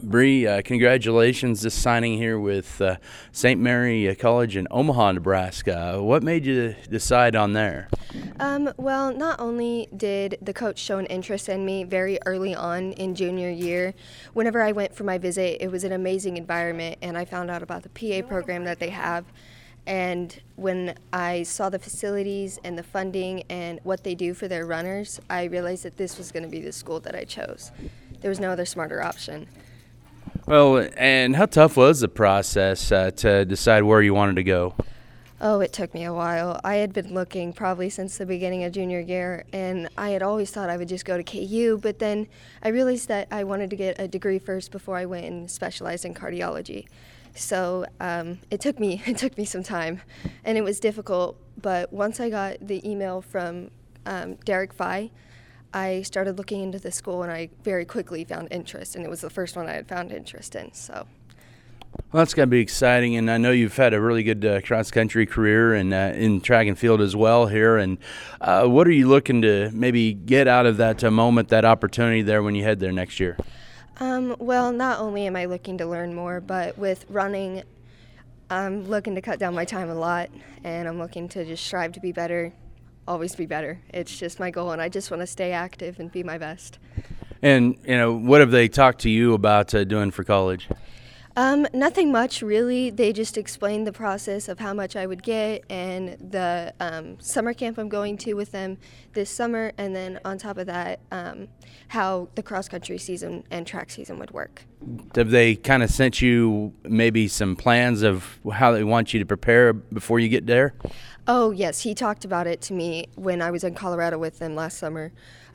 Bree, congratulations just signing here with St. Mary College in Omaha, Nebraska. What made you decide on there? Well, not only did the coach show an interest in me very early on in junior year, whenever I went for my visit, it was an amazing environment, and I found out about the PA program that they have. And when I saw the facilities and the funding and what they do for their runners, I realized that this was going to be the school that I chose. There was no other smarter option. Well, and how tough was the process to decide where you wanted to go? Oh, it took me a while. I had been looking probably since the beginning of junior year, and I had always thought I would just go to KU, but then I realized that I wanted to get a degree first before I went and specialized in cardiology. So it took me some time, and it was difficult, but once I got the email from Derek Fye, I started looking into the school, and I very quickly found interest, and it was the first one I had found interest in. So. Well, that's going to be exciting, and I know you've had a really good cross-country career and in track and field as well here. And what are you looking to maybe get out of that moment, that opportunity there when you head there next year? Well, not only am I looking to learn more, but with running, I'm looking to cut down my time a lot, and I'm looking to just strive to be better, always be better. It's just my goal, and I just want to stay active and be my best. And, what have they talked to you about doing for college? Nothing much, really. They just explained the process of how much I would get and the summer camp I'm going to with them this summer, and then on top of that, how the cross-country season and track season would work. Have they kind of sent you maybe some plans of how they want you to prepare before you get there? Oh, yes. He talked about it to me when I was in Colorado with them last summer.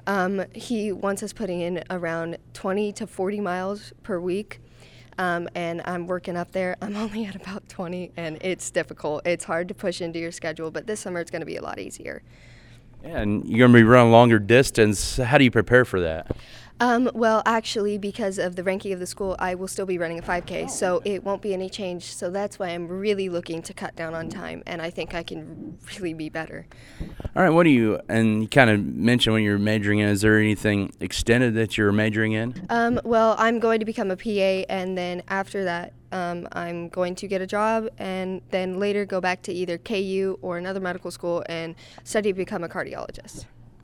He wants us putting in around 20 to 40 miles per week. And I'm working up there. I'm only at about 20, and it's difficult. It's hard to push into your schedule, but this summer it's going to be a lot easier. Yeah, and you're going to be running longer distance. How do you prepare for that? Well, actually, because of the ranking of the school, I will still be running a 5K, so it won't be any change. So that's why I'm really looking to cut down on time, and I think I can really be better. All right, and you kind of mentioned when you're majoring in, is there anything extended that you're majoring in? Well, I'm going to become a PA, and then after that, I'm going to get a job, and then later go back to either KU or another medical school and study to become a cardiologist.